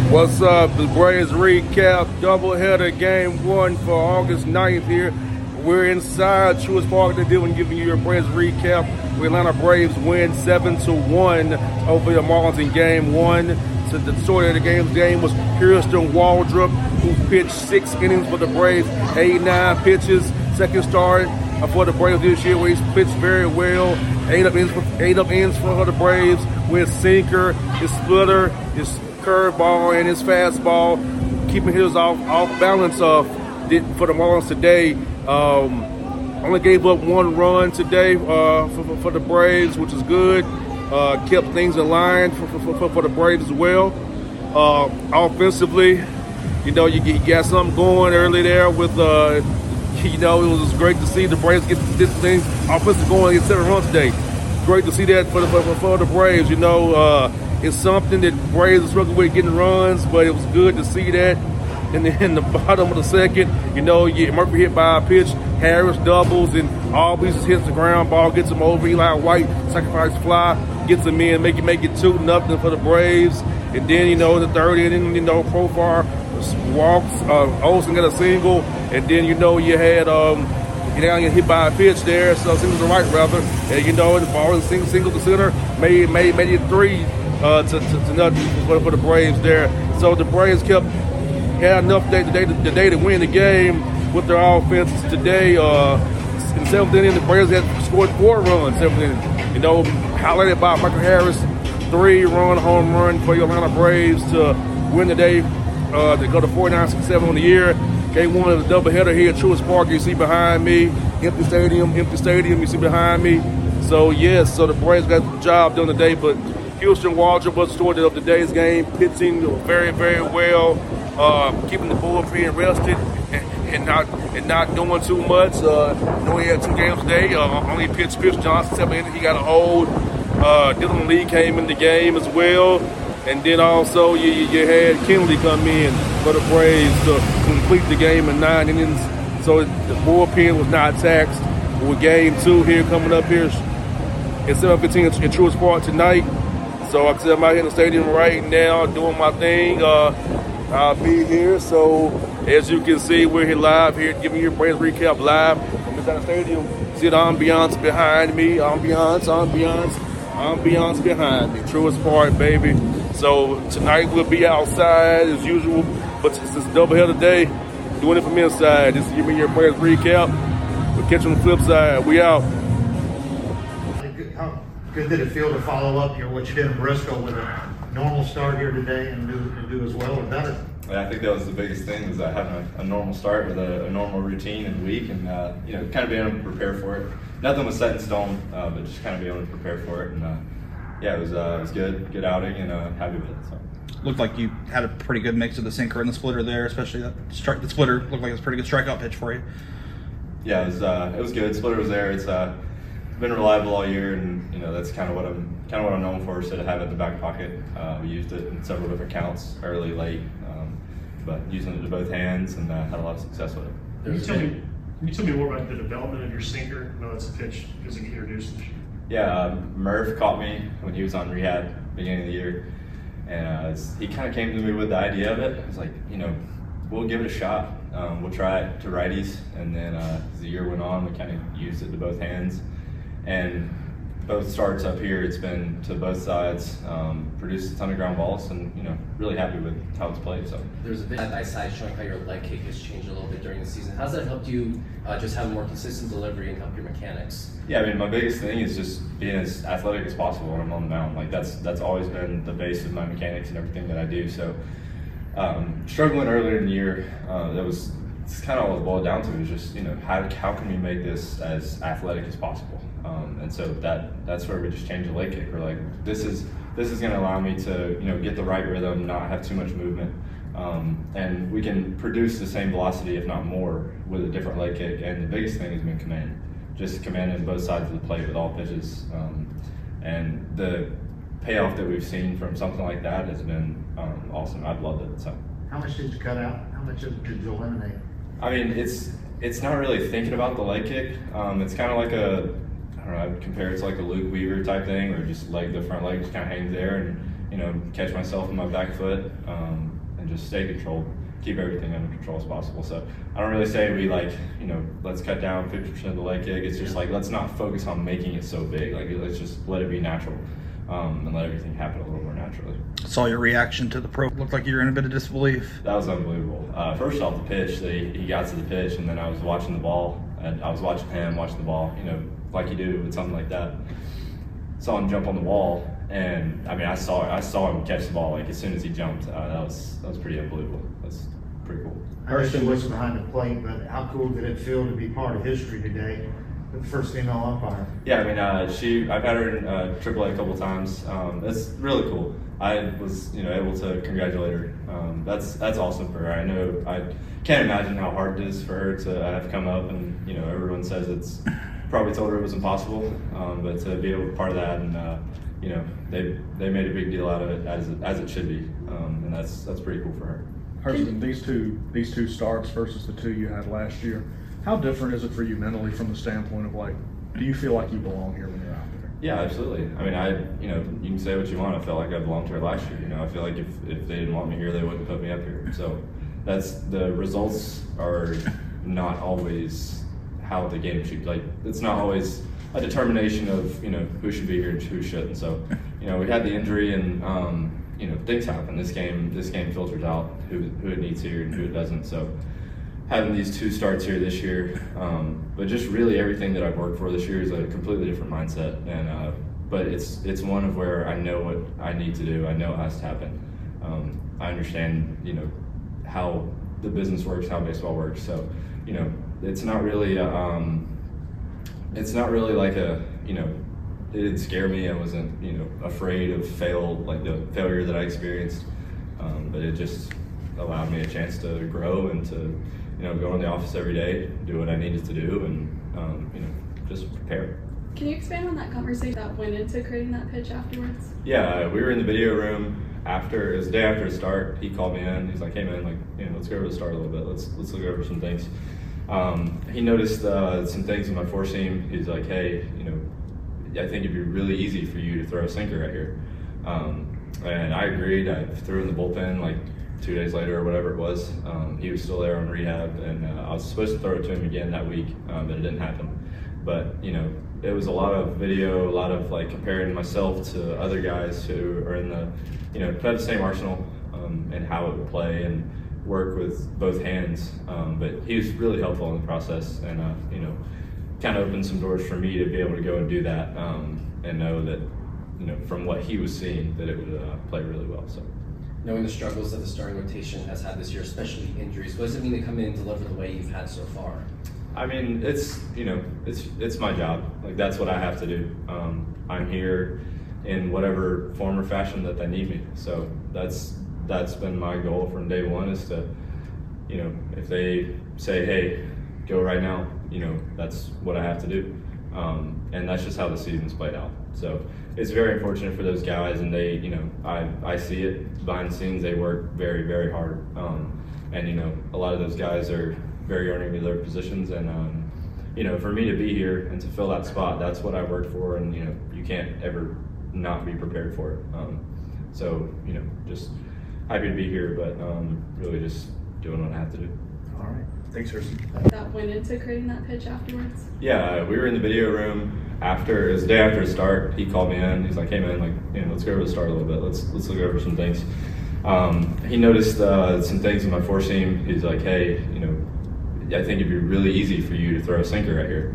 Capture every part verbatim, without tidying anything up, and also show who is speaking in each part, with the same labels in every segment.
Speaker 1: What's up? The Braves recap doubleheader game one for August ninth here. We're inside Truist Park today and giving you your Braves recap. The Atlanta Braves win seven to one over the Marlins in game one. So the story of the game's game was Kirsten Waldrop, who pitched six innings for the Braves, eighty-nine pitches. Second start for the Braves this year, where he's pitched very well. Eight up ends for, eight up ends for the Braves with sinker, his splitter, his curveball, and his fastball, keeping his off off balance off for the Marlins today. Um, only gave up one run today uh, for, for the Braves, which is good. Uh, kept things in line for, for, for the Braves as well. Uh, offensively, you know, you, you got something going early there with, uh, you know, it was great to see the Braves get this thing offensive going and get seven runs today. Great to see that for the, for, for the Braves. You know, uh, it's something that Braves are struggling with getting runs, but it was good to see that. And then in the bottom of the second, you know, yeah, Murphy hit by a pitch, Harris doubles, and Albies just hits the ground ball, gets him over. Eli White, sacrifice fly, gets him in, make it make it two nothing for the Braves. And then, you know, in the third inning, you know, Profar walks, uh, Olsen got a single, and then, you know, you had um, you know, get hit by a pitch there, so single to right rather, and you know, the ball was single, single to center, made made made it three uh, to, to, to nothing for, for the Braves there. So the Braves kept. Had enough day today, today to win the game with their offense today. Uh, in the seventh inning, the Braves had scored four runs. Seventh inning, you know, highlighted by Michael Harris, three-run home run for the Atlanta Braves to win the day. Uh, to go to forty-nine sixty-seven on the year. Game one of the doubleheader here at Truist Park. You see behind me, empty stadium, empty stadium. You see behind me. So yes, so the Braves got the job done today. But Kirsten Waldrop was the story of today's game, pitching very, very well. Uh, keeping the bullpen rested and, and not and not doing too much. Uh, you know, he had two games today. Uh, only pitched Chris Johnson seven innings. He got a hold. Uh, Dylan Lee came in the game as well, and then also you, you had Kenley come in for the Braves to complete the game in nine innings. So the bullpen was not taxed. With game two here coming up here at seven fifteen in Truist Park tonight. So like I said, I'm out here in the stadium right now doing my thing. Uh, I'll be here. So as you can see, we're here live here, giving you a Braves recap live from inside the stadium. See the ambiance behind me, ambiance, ambiance, ambiance behind me. Truist Park, baby. So tonight we'll be outside as usual, but since it's doubleheader day, doing it from inside. Just give me your Braves recap. We'll catch you on the flip side. We out.
Speaker 2: How good did it feel to follow up your what you did in Bristol with a normal start here today and do, and do as well or better?
Speaker 3: Yeah, I think that was the biggest thing, was uh, having a, a normal start with a, a normal routine and week, and uh, you know, kind of being able to prepare for it. Nothing was set in stone, uh, but just kind of being able to prepare for it. And uh, yeah, it was uh, it was good, good outing, and uh, happy with it. So.
Speaker 4: Looked like you had a pretty good mix of the sinker and the splitter there, especially that strike. The splitter looked like it was a pretty good strikeout pitch for you.
Speaker 3: Yeah, it was uh, it was good. Splitter was there. It's uh, been reliable all year, and you know that's kind of what I'm kind of what I'm known for. So to have it in the back pocket, uh, we used it in several different counts, early, late, um, but using it to both hands, and uh, had a lot of success with it.
Speaker 5: Can you, tell me, can you tell me more about the development of your sinker? I know that's a pitch because it introduced this year.
Speaker 3: Yeah, um, Murph caught me when he was on rehab beginning of the year, and uh, he kind of came to me with the idea of it. I was like, you know, we'll give it a shot. Um, we'll try it to righties, and then uh, as the year went on, we kind of used it to both hands. And both starts up here, it's been to both sides, um, produced a ton of ground balls, and you know, really happy with how it's played. So
Speaker 6: there's a bit of side showing how your leg kick has changed a little bit during the season. How's that helped you uh, just have more consistent delivery and help your mechanics?
Speaker 3: Yeah, I mean, my biggest thing is just being as athletic as possible when I'm on the mound. Like that's that's always been the base of my mechanics and everything that I do. So um, struggling earlier in the year, uh, that was it's kind of all it boiled down to is just you know how how can we make this as athletic as possible. Um, and so that that's where we just changed the leg kick. We're like, this is this is going to allow me to you know get the right rhythm, not have too much movement, um, and we can produce the same velocity, if not more, with a different leg kick. And the biggest thing has been command, just commanding both sides of the plate with all pitches. Um, and the payoff that we've seen from something like that has been um, awesome. I've loved it. So,
Speaker 2: how much did you cut out? How much did you eliminate?
Speaker 3: I mean, it's it's not really thinking about the leg kick. Um, it's kind of like a I don't know, I'd compare it to like a Luke Weaver type thing, or just leg the front leg just kind of hangs there, and you know catch myself in my back foot. Um, and just stay controlled, keep everything under control as possible. So I don't really say we like, you know, let's cut down fifty percent of the leg kick. It's just like, let's not focus on making it so big. Like, let's just let it be natural um, and let everything happen a little more naturally.
Speaker 4: Saw your reaction to the pro. Looked like you were in a bit of disbelief.
Speaker 3: That was unbelievable. Uh, first off the pitch, they, he got to the pitch, and then I was watching the ball, and I was watching him, watching the ball, you know, like you do with something like that. Saw him jump on the wall, and I mean, I saw I saw him catch the ball like as soon as he jumped. Uh, that was that was pretty unbelievable. That's pretty cool.
Speaker 2: I know she was behind the plate, but how cool did it feel to be part of history today? The first female umpire.
Speaker 3: Yeah, I mean, uh, she. I've had her in uh, triple A a couple times. Um, that's really cool. I was, you know, able to congratulate her. Um, that's that's awesome for her. I know I can't imagine how hard it is for her to have come up, and you know, everyone says it's probably told her it was impossible, um, but to be able to be part of that, and uh, you know, they they made a big deal out of it as it, as it should be, um, and that's that's pretty cool for her.
Speaker 7: Hurston, these two these two starts versus the two you had last year, how different is it for you mentally from the standpoint of like, do you feel like you belong here when you're out there?
Speaker 3: Yeah, absolutely. I mean, I, you know, you can say what you want. I felt like I belonged here last year. You know, I feel like if, if they didn't want me here, they wouldn't put me up here. So that's, the results are not always how the game should, like, it's not always a determination of, you know, who should be here and who shouldn't. So, you know, we had the injury, and, um, you know, things happen. This game, this game filters out who, who it needs here and who it doesn't. So having these two starts here this year, um, but just really everything that I've worked for this year is a completely different mindset. And uh, but it's it's one of where I know what I need to do. I know it has to happen. Um, I understand, you know, how the business works, how baseball works. So, you know, it's not really a, um, it's not really like a, you know, it didn't scare me. I wasn't, you know, afraid of fail like the failure that I experienced. Um, but it just allowed me a chance to grow and to, you know, go in the office every day, do what I needed to do, and um, you know, just prepare.
Speaker 8: Can you expand on that conversation that went into creating that pitch afterwards?
Speaker 3: Yeah, we were in the video room after, it was the day after the start. He called me in. He's like, "Hey man, like, you know, let's go over the start a little bit. Let's let's look over some things." Um, he noticed uh, some things in my four seam. He's like, "Hey, you know, I think it'd be really easy for you to throw a sinker right here." Um, and I agreed. I threw in the bullpen like two days later or whatever it was. Um, he was still there on rehab, and uh, I was supposed to throw it to him again that week, um, but it didn't happen. But, you know, it was a lot of video, a lot of like comparing myself to other guys who are in the, you know, have the same arsenal um, and how it would play and work with both hands. Um, but he was really helpful in the process, and, uh, you know, kind of opened some doors for me to be able to go and do that um, and know that, you know, from what he was seeing, that it would uh, play really well. So.
Speaker 6: Knowing the struggles that the starting rotation has had this year, especially injuries, what does it mean to come in and deliver the way you've had so far?
Speaker 3: I mean, it's, you know, it's it's my job. Like, that's what I have to do. Um, I'm here in whatever form or fashion that they need me. So that's that's been my goal from day one, is to, you know, if they say, "Hey, go right now," you know, that's what I have to do. Um, and that's just how the season's played out. So it's very unfortunate for those guys, and they, you know, I, I see it behind the scenes. They work very, very hard. Um, and, you know, a lot of those guys are very earning me their positions. And, um, you know, for me to be here and to fill that spot, that's what I worked for. And, you know, you can't ever not be prepared for it. Um, so, you know, just happy to be here, but um, really just doing what I have to do.
Speaker 7: All right. Thanks, Hurston.
Speaker 8: That went into creating that pitch afterwards?
Speaker 3: Yeah, we were in the video room after, it was the day after the start. He called me in. He's like, "Hey man, like, you know, let's go over the start a little bit. Let's let's look over some things." Um, he noticed uh, some things in my four seam. He's like, "Hey, you know, I think it'd be really easy for you to throw a sinker right here."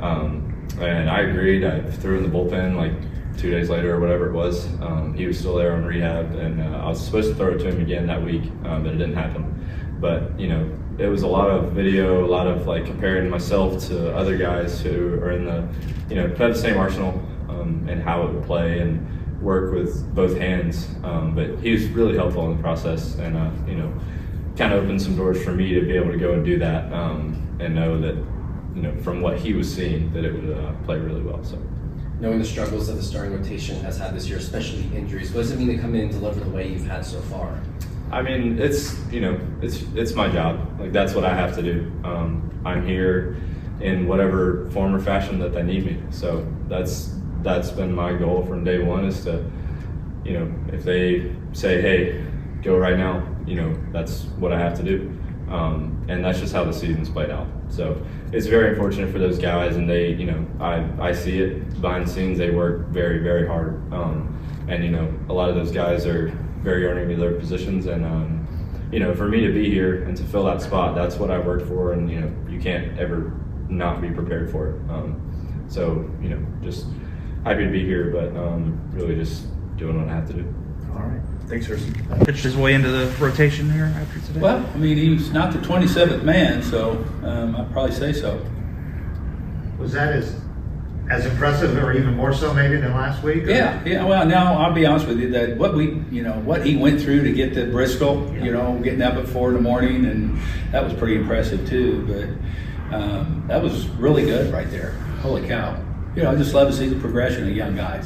Speaker 3: Um, and I agreed. I threw in the bullpen like two days later or whatever it was. Um, he was still there on rehab, and uh, I was supposed to throw it to him again that week, um, but it didn't happen. But, you know, it was a lot of video, a lot of like comparing myself to other guys who are in the, you know, have the same arsenal um, and how it would play and work with both hands. Um, but he was really helpful in the process, and, uh, you know, kind of opened some doors for me to be able to go and do that um, and know that, you know, from what he was seeing, that it would uh, play really well. So.
Speaker 6: Knowing the struggles that the starting rotation has had this year, especially injuries, what does it mean to come in and deliver the way you've had so far?
Speaker 3: I mean, it's, you know, it's it's my job. Like, that's what I have to do. Um, I'm here in whatever form or fashion that they need me. So that's that's been my goal from day one, is to, you know, if they say, "Hey, go go right now, you know, that's what I have to do. Um, and that's just how the season's played out. So it's very unfortunate for those guys, and they, you know, I, I see it behind the scenes. They work very, very hard. Um, and, you know, a lot of those guys are very earning of their positions. And, um, you know, for me to be here and to fill that spot, that's what I worked for. And, you know, you can't ever not be prepared for it. Um, so, you know, just happy to be here, but um, really just doing what I have to do.
Speaker 4: All right. Thanks, Hurston. Pitched his way into the rotation here after today.
Speaker 9: Well, I mean, he's not the twenty-seventh man, so um, I'd probably say so.
Speaker 2: Was that as, as impressive or even more so maybe than last week? Or?
Speaker 9: Yeah, yeah. Well, now I'll be honest with you that what we, you know, what he went through to get to Bristol,
Speaker 2: Yeah.
Speaker 9: you know, getting up at four in the morning, and that was pretty impressive too. But um, that was really good right there. Holy cow! You know, I just love to see the progression of young guys.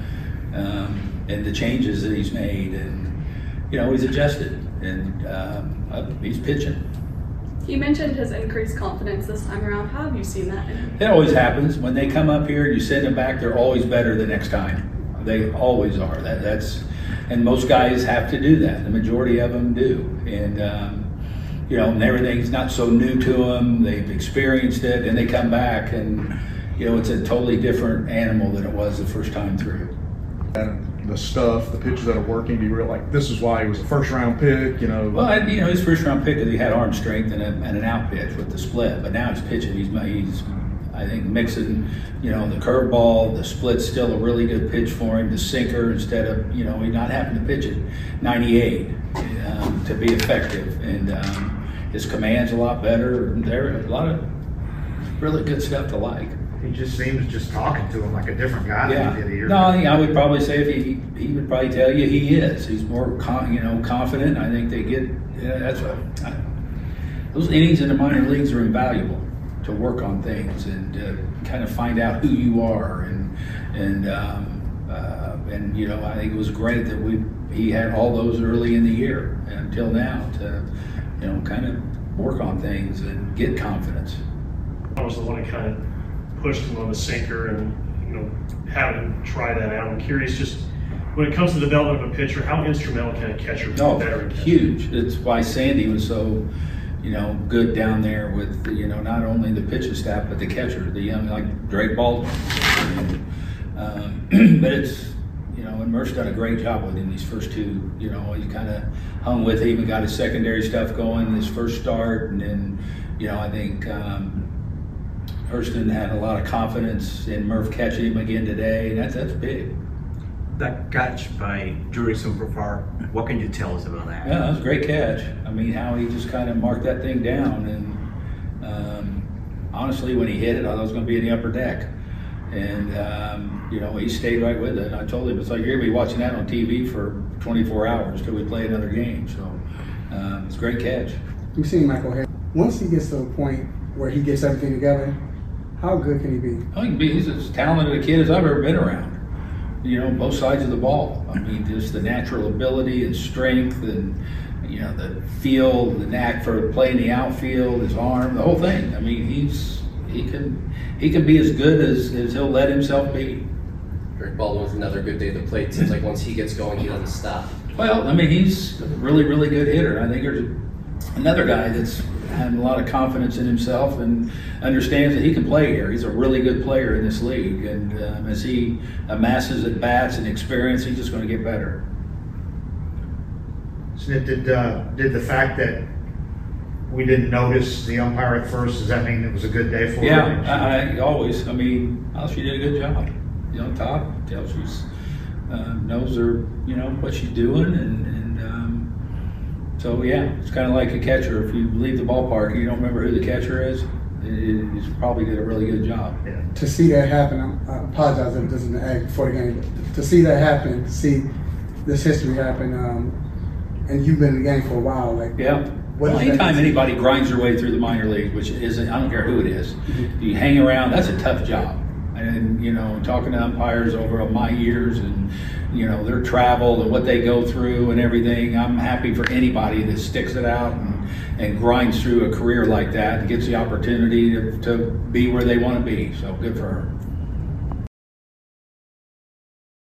Speaker 9: Um, and the changes that he's made, and you know, he's adjusted, and um, uh, he's pitching.
Speaker 8: You mentioned his increased confidence this time around. How have you seen that in him?
Speaker 9: It always happens when they come up here and you send them back. They're always better the next time. They always are. That that's, and most guys have to do that. The majority of them do, and um, you know, and everything's not so new to them. They've experienced it, and they come back, and you know, it's a totally different animal than it was the first time through.
Speaker 7: And the stuff, the pitches that are working, do you realize like this is why he was a first round pick, you know?
Speaker 9: Well, I, you know, his first round pick, he had arm strength and, a, and an out pitch with the split, but now he's pitching. He's, he's I think, mixing, you know, the curveball, the split's still a really good pitch for him, the sinker, instead of, you know, he's not having to pitch it ninety-eight um, to be effective. And um, his command's a lot better. There a lot of really good stuff to like.
Speaker 2: He just seems just talking to him like a different guy
Speaker 9: Yeah.
Speaker 2: than he did a year
Speaker 9: No, I,
Speaker 2: ago.
Speaker 9: think I would probably say if he he would probably tell you he is. He's more con, you know confident. I think they get yeah, that's what I, those innings in the minor leagues are invaluable to work on things and uh, kind of find out who you are and and um, uh, and you know I think it was great that we he had all those early in the year until now to you know kind of work on things and get confidence.
Speaker 5: I was the one that kind of pushed him on the sinker and, you know, having him try that out. I'm curious, just when it comes to the development of a pitcher, how instrumental can a catcher be?
Speaker 9: Oh,
Speaker 5: better catcher?
Speaker 9: huge. That's why Sandy was so, you know, good down there with, you know, not only the pitching staff, but the catcher, the young, like Drake Baldwin. And, um, but it's, you know, and Murph's done a great job with him these first two. You know, he kind of hung with him and got his secondary stuff going his first start. And then, you know, I think um, Hurston had a lot of confidence in Murph catching him again today. And that's, that's big.
Speaker 10: That catch by Drury Superfar, what can you tell us about that?
Speaker 9: Yeah, that was a great catch. I mean, how he just kind of marked that thing down. And um, honestly, when he hit it, I thought it was going to be in the upper deck. And, um, you know, he stayed right with it. And I told him, it's like you're going to be watching that on T V for twenty-four hours till we play another game. So um, it's a great catch.
Speaker 11: We've seen Michael Harris. Once he gets to a point where he gets everything together, how good can he be?
Speaker 9: Oh, he can be, he's as talented a kid as I've ever been around. You know, both sides of the ball. I mean, just the natural ability and strength and, you know, the feel, the knack for playing the outfield, his arm, the whole thing. I mean, he's he can he can be as good as, as he'll let himself be.
Speaker 6: Drake Baldwin's another good day at the plate. Seems like once he gets going, he doesn't stop.
Speaker 9: Well, I mean, he's a really, really good hitter. I think there's another guy that's had a lot of confidence in himself and understands that he can play here. He's a really good player in this league, and um, as he amasses at bats and experience, he's just going to get better.
Speaker 2: Snit, did, uh, did the fact that we didn't notice the umpire at first, does that mean it was a good day for him?
Speaker 9: Yeah, I, I always. I mean, oh, she did a good job. You know, Todd tells she's uh, knows her, you know, what she's doing, and, and um, so yeah, it's kind of like a catcher. If you leave the ballpark, you don't remember who the catcher is. He's probably did a really good job.
Speaker 2: Yeah.
Speaker 11: To see that happen, I apologize if this isn't ag before the game, but to see that happen, to see this history happen, um, and you've been in the game for a while, like
Speaker 9: Yeah.
Speaker 11: What
Speaker 9: Well,
Speaker 11: does that
Speaker 9: anytime
Speaker 11: mean?
Speaker 9: anybody grinds their way through the minor league, which isn't, I don't care who it is, you hang around, that's a tough job. And, you know, talking to umpires over my years and, you know, their travel and what they go through and everything, I'm happy for anybody that sticks it out and, and grinds through a career like that and gets the opportunity to, to be where they want to be. So good for her.